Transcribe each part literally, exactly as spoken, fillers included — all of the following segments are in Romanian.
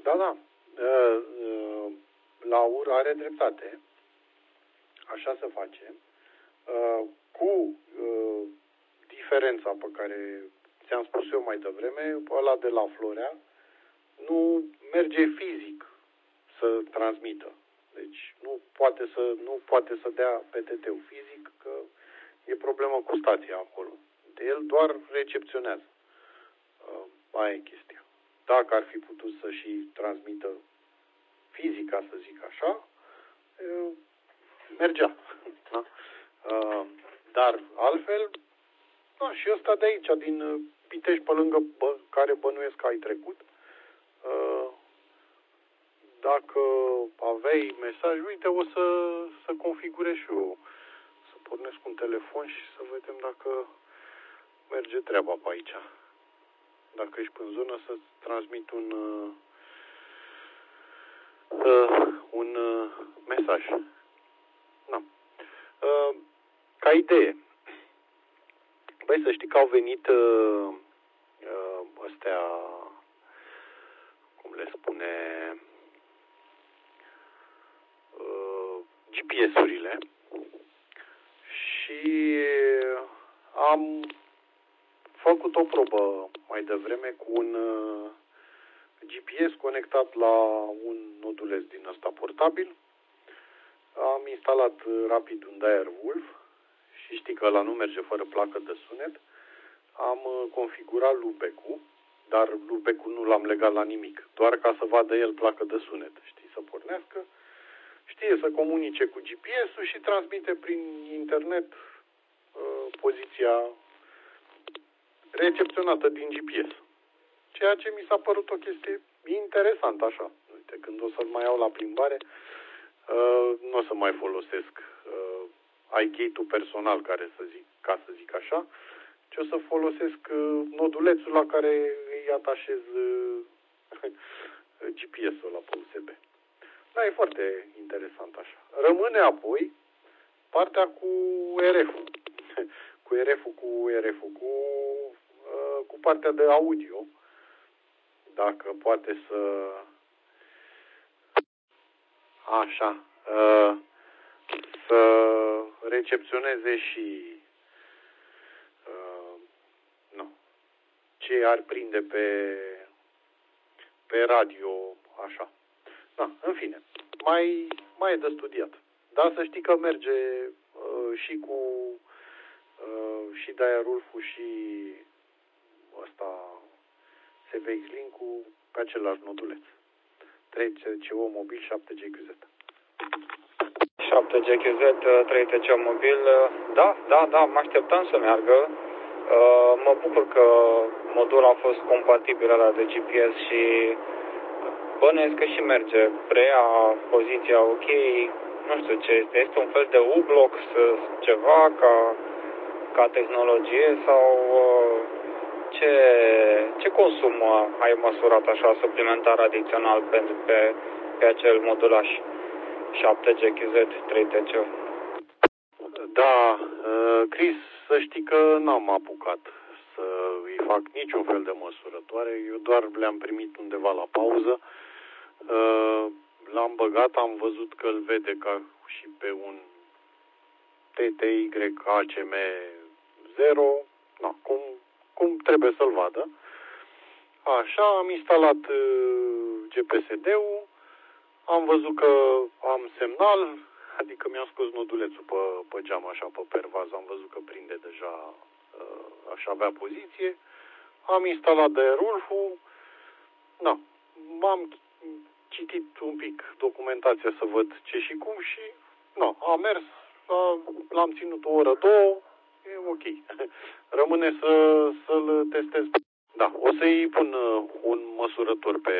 Da, da. Laur are dreptate. Așa se face. Cu diferența pe care ți-am spus eu mai devreme, ăla de la Florea nu merge fizic să transmită. Deci nu poate să, nu poate să dea P T T-ul fizic, că e problemă cu stația acolo. El doar recepționează. Aia e chestia. Dacă ar fi putut să și transmită fizic, ca să zic așa, mergea. Da? Dar altfel, da, și ăsta de aici, din Pitești, pe lângă bă, care bănuiesc că ai trecut, dacă aveai mesaj, uite, o să, să configurez și eu, să pornesc un telefon și să vedem dacă merge treaba pe aici. Dacă ești în zonă, să-ți transmit un, uh, un uh, mesaj. Da. Uh, ca idee, băi, să știi că au venit uh, uh, astea, cum le spune, uh, G P S-urile și am făcut o probă mai devreme cu un uh, G P S conectat la un noduleț din ăsta portabil. Am instalat uh, rapid un Direwolf și știi că ăla nu merge fără placă de sunet. Am uh, configurat loopback-ul, dar loopback-ul nu l-am legat la nimic, doar ca să vadă el placă de sunet, știi, să pornească. Știe să comunice cu G P S-ul și transmite prin internet uh, poziția recepționată din G P S. Ceea ce mi s-a părut o chestie interesantă, așa. Uite, când o să-l mai iau la plimbare, uh, nu o să mai folosesc uh, iGate-ul personal, care să zic, ca să zic așa, ci o să folosesc uh, nodulețul la care îi atașez uh, G P S-ul ăla pe U S B. Da, e foarte interesant așa. Rămâne apoi partea cu R F-ul. cu R F-ul, cu R F-ul, cu, uh, cu partea de audio. Dacă poate să... Așa. Uh, să recepționeze și uh, nu, ce ar prinde pe, pe radio, așa. Da, în fine, mai, mai e de studiat. Dar să știi că merge uh, și cu uh, și Direwolf-ul și ăsta S V X Link-ul pe același noduleț. trei T C O mobil, șapte G Q Z. șapte G Q Z, trei T C O mobil, da, da, da, mă așteptam să meargă. Uh, mă bucur că modul a fost compatibil la de G P S și bănuiesc că și merge, preia poziția ok, nu știu ce este, este un fel de U-block, ceva ca, ca tehnologie sau ce, ce consum ai măsurat așa suplimentar adițional pentru pe, pe acel modulaș șapte G Q Z trei T C O? Da, Chris, să știi că n-am apucat să îi fac niciun fel de măsurătoare, eu doar le-am primit undeva la pauză. L-am băgat, am văzut că îl vede ca și pe un T T Y A C M zero, na, cum, cum trebuie să-l vadă. Așa, am instalat G P S D-ul, am văzut că am semnal, adică mi-am scos nodulețul pe, pe geam, așa, pe pervaz, am văzut că prinde deja, așa avea poziție. Am instalat Direwolf-ul, na, m-am citit un pic documentația să văd ce și cum și, na, a mers, l-am ținut o oră, două, e ok. Rămâne să, să-l testez. Da, o să-i pun un măsurător pe,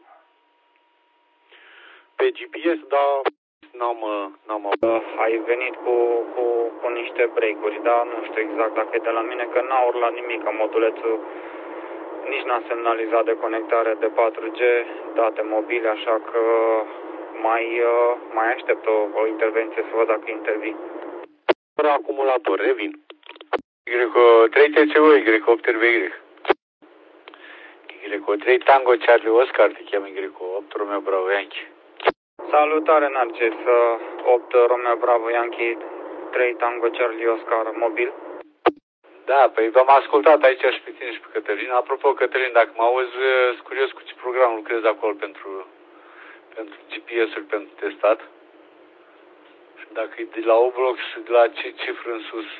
pe G P S, dar n-am, n-am uh, ai venit cu, cu, cu niște break-uri, da? Nu știu exact dacă e de la mine, că n-a urlat nimic, modulețul nici n-a semnalizat de conectare de patru G, date mobile, așa că mai, uh, mai aștept o, o intervenție să văd dacă intervii. Fără acumulator, revin. trei T C O, Y opt R V Y. Y Y trei Tango Charlie Oscar, te cheamă Y opt Romeo Bravo Yankee. Salutare, Narcis. opt Romeo Bravo Yankee, trei Tango Charlie Oscar, mobil. Da, păi v-am ascultat aici și pe tine și pe Cătălin. Apropo, Cătălin, dacă mă auzi, sunt curios cu ce program lucrezi acolo pentru, pentru G P S-uri pentru testat. Și dacă e de la Oblox și de la ce cifră în sus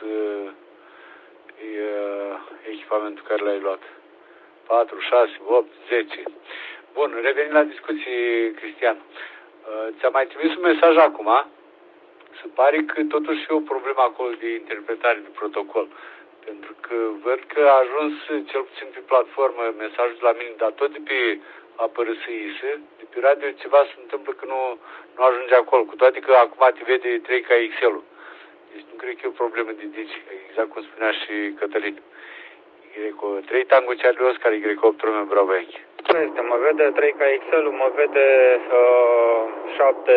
e echipamentul care l-ai luat. patru, șase, opt, zece. Bun, revenind la discuții, Cristian. Ți-a mai trimis un mesaj acum. Se pare că totuși e o problemă acolo de interpretare de protocol. Pentru că văd că a ajuns, cel puțin pe platformă, mesajul de la mine, dar tot de pe A P R S I S, de pe radio ceva se întâmplă că nu, nu ajunge acolo, cu toate că acum te vede trei K X L-ul. Deci nu cred că e o problemă de digi, exact cum spunea și Cătălin. Y trei Tango Charlie Oscar, Y opt Romeo Bravo Yankee. Este, mă vede trei K X L-ul, mă vede uh, șapte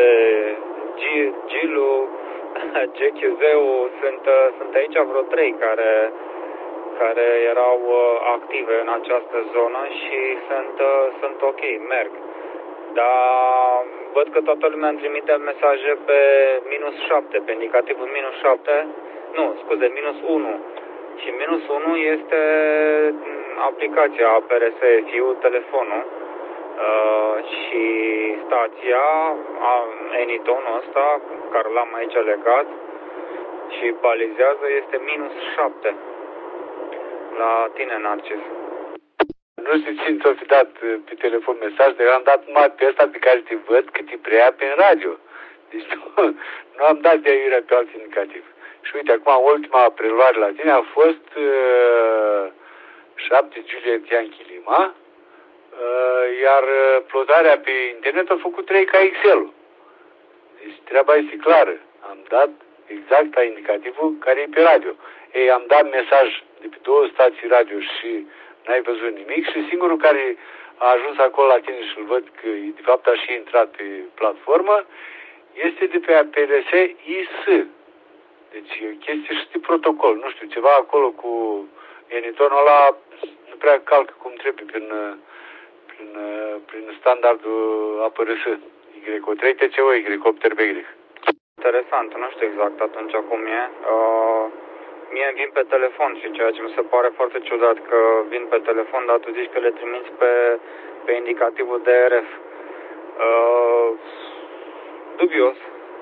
G-ul, G Q Z-ul, sunt, uh, sunt aici vreo trei care, care erau uh, active în această zonă și sunt, uh, sunt ok, merg. Dar văd că toată lumea îmi trimite mesaje pe minus șapte, pe indicativul minus șapte, nu, scuze, minus unu. Și minus unu este aplicația A P R S F I U, telefonul, uh, și stația, Anytone-ul ăsta, care l-am aici legat și balizează, este minus șapte. La tine, Narcis. Nu știu cine ți-o fi dat pe telefon mesaj, dar eu am dat numai pe ăsta pe care te văd că te preia pe radio. Deci nu, nu am dat de aiurea pe alt indicativ. Și uite, acum ultima preluare la tine a fost uh, șapte Juliet Yankee Lima, uh, iar plotarea pe internet a făcut trei K X L-ul. Deci treaba este clară. Am dat exact la indicativul care e pe radio. Ei, am dat mesaj de pe două stații radio și n-ai văzut nimic și singurul care a ajuns acolo la tine și îl văd că de fapt a și intrat pe platformă este de pe A P R S I S. Deci e o chestie și de protocol. Nu știu, ceva acolo cu Anytone-ul ăla nu prea calcă cum trebuie prin, prin, prin standardul A P R S. Y trei T C O, Y opt R B Y. Interesant, nu știu exact atunci cum e. Uh, mie îmi vin pe telefon și ceea ce mi se pare foarte ciudat că vin pe telefon, dar tu zici că le trimiți pe, pe indicativul D R F. Uh, dubios.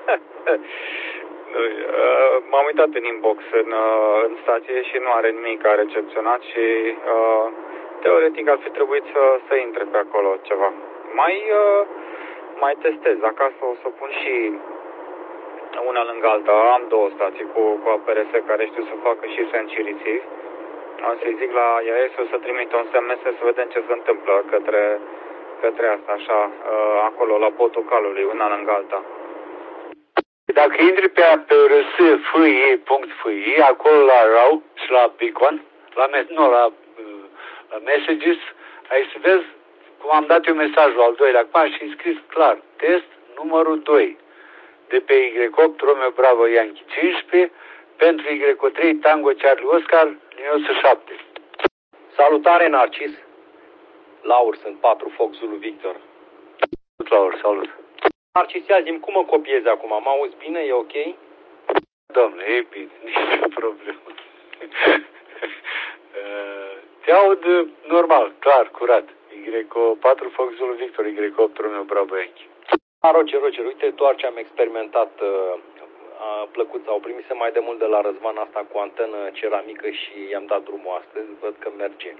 M-am uitat în inbox în, în stație și nu are nimic, a recepționat și uh, teoretic ar fi trebuit să, să intre pe acolo ceva. Mai, uh, mai testez. Acasă o să pun și una lângă alta. Am două stații cu, cu A P R S care știu să facă și send și receive. O să-i zic la I A S o să trimit un S M S să vedem ce se întâmplă către, către asta, așa, uh, acolo, la botul calului, una lângă alta. Dacă intri pe A P R S F I punct F I, acolo la R A W și la Beacon, la, nu, la, la Messages, ai să vezi cum am dat eu mesajul al doilea acum și scris clar, test numărul doi, de pe Y opt Romeo Bravo Yankee cincisprezece, pentru Y trei Tango Charlie Oscar, linios șapte. Salutare, Narcis. Laur, sunt patru Fox Zulu Victor. Salut, Laur, salut. Narcis, ia zi-mi, cum mă copiezi acum? Mă auzi bine? E ok? Domnule, e bine, nici o problemă. Te aud normal, clar, curat. Y patru Fox Zulu Victor, Y opt Romeo Bravo Yankee. Roger, Roger, uite doar ce am experimentat a plăcut, au primise mai de mult de la Răzvan asta cu antenă ceramică și i-am dat drumul astăzi, văd că merge.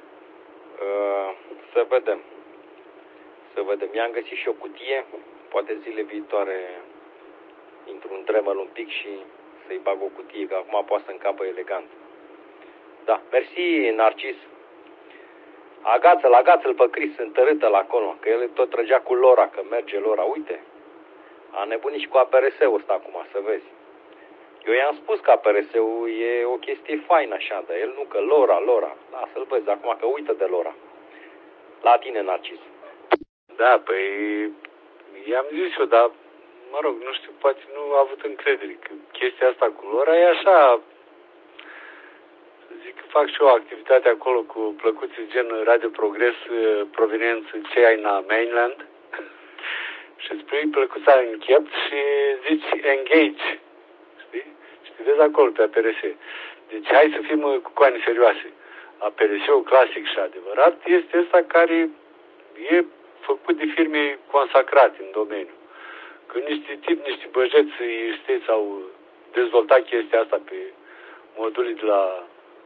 Să vedem. Să vedem. I-am găsit și o cutie, poate zile viitoare intru în Dremel un pic și să-i bag o cutie, că acum poate să încapă elegant. Da, mersi, Narcis. Agață-l, agață-l pe Chris, întărâtă la acolo, că el tot trăgea cu Lora, că merge Lora, uite. A nebunit și cu A P R S-ul ăsta acum, să vezi. Eu i-am spus că A P R S-ul e o chestie faină așa, dar el nu, că Lora, Lora. Lasă-l vezi acum, că uită de Lora. La tine, Narcis. Da, păi, i-am zis eu, dar, mă rog, nu știu, poate nu a avut încredere, că chestia asta cu Lora e așa, Zic că fac și o activitate acolo cu plăcuțe gen Radio Progres proveniență China Mainland și îți pui plăcuța în chiept și zici engage, știi? Și te vezi acolo pe A P R S. Deci hai să fim cu coane serioase. A P R S-ul clasic și adevărat este ăsta care e făcut de firme consacrate în domeniu. Când niște tip, niște băjeți, știți, au dezvoltat chestia asta pe module de la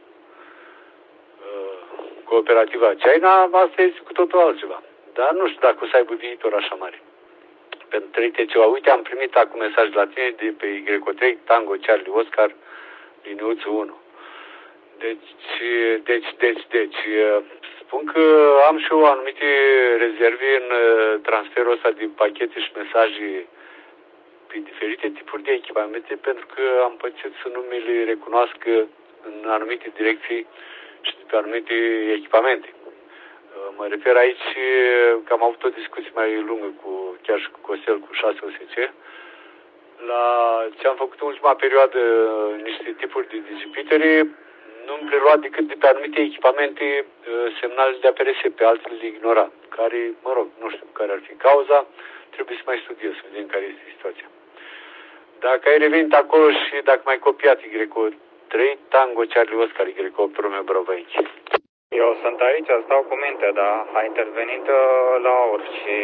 uh, cooperativa China, asta este cu totul altceva. Dar nu știu dacă o să aibă viitor așa mare. Pentru trei T C O. Uite, am primit acum mesaj la tine de pe Y trei Tango Charlie Oscar liniuță unu. Deci, deci, deci, deci, spun că am și eu anumite rezerve în transferul ăsta de pachete și mesaje pe diferite tipuri de echipamente, pentru că am pățit să nu mi le recunoască în anumite direcții și pe anumite echipamente. Mă refer aici că am avut o discuție mai lungă cu, chiar și cu Costel, cu șase O S C, la ce am făcut în ultima perioadă niște tipuri de digipitere, nu-mi prelua decât de pe anumite echipamente semnale de A P R S, pe altele le ignora, care, mă rog, nu știu care ar fi cauza, trebuie să mai studiez, să vedem care este situația. Dacă ai revenit acolo și dacă mai copiat Y trei Tango Charlie Oscar Y opt Romeo Bravo aici. Eu sunt aici, stau cu minte, dar a intervenit la aur și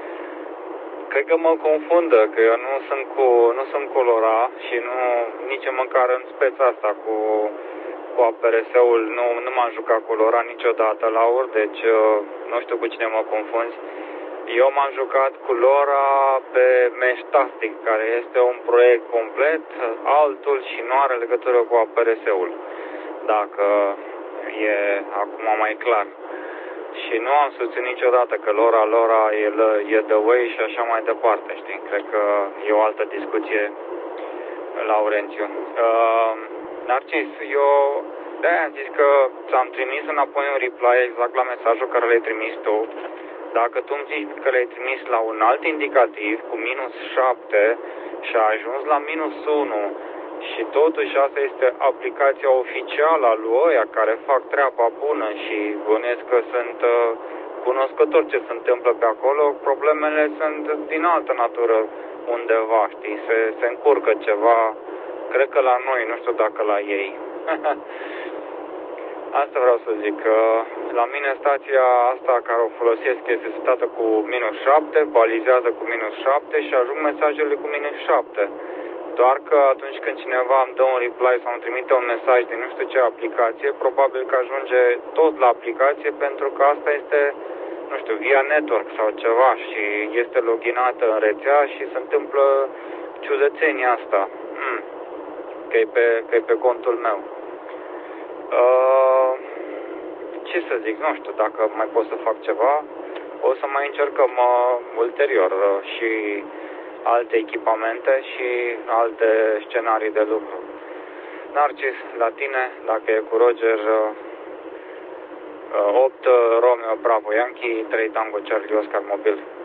cred că mă confundă, că eu nu sunt cu, nu sunt cu Lora și nu, nici măcar în speța asta cu, cu A P R S-ul, nu, nu m-am jucat cu Lora niciodată la aur, deci nu știu cu cine mă confunzi. Eu m-am jucat cu Lora pe Meshtastic, care este un proiect complet, altul și nu are legătură cu A P R S-ul, dacă e acum mai clar. Și nu am susținut niciodată că Lora, Lora e, e the way și așa mai departe, știi? Cred că e o altă discuție, Laurențiu. Uh, Narcis, eu de-aia am zis că ți-am trimis înapoi un reply exact la mesajul care l-ai trimis tu. Dacă tu îmi zici că le-ai trimis la un alt indicativ cu minus șapte și a ajuns la minus unu și totuși asta este aplicația oficială a lui ăia care fac treaba bună și bănuiesc că sunt uh, cunoscători ce se întâmplă pe acolo, problemele sunt din altă natură undeva, știi, se, se încurcă ceva, cred că la noi, nu știu dacă la ei. Asta vreau să zic, că la mine stația asta care o folosesc este setată cu minus șapte, balizează cu minus șapte și ajung mesajele cu minus șapte. Doar că atunci când cineva îmi dă un reply sau îmi trimite un mesaj din nu știu ce aplicație, probabil că ajunge tot la aplicație pentru că asta este, nu știu, via network sau ceva și este loginată în rețea și se întâmplă ciudățenia asta. Hmm. Că e pe, că e pe contul meu. Uh, ce să zic, nu știu dacă mai pot să fac ceva. O să mai încercăm uh, ulterior uh, și alte echipamente și alte scenarii de lucru. Narcis, la tine, dacă e cu Roger, uh, opt Romeo Bravo Yankee, trei Tango Charlie Oscar Mobil.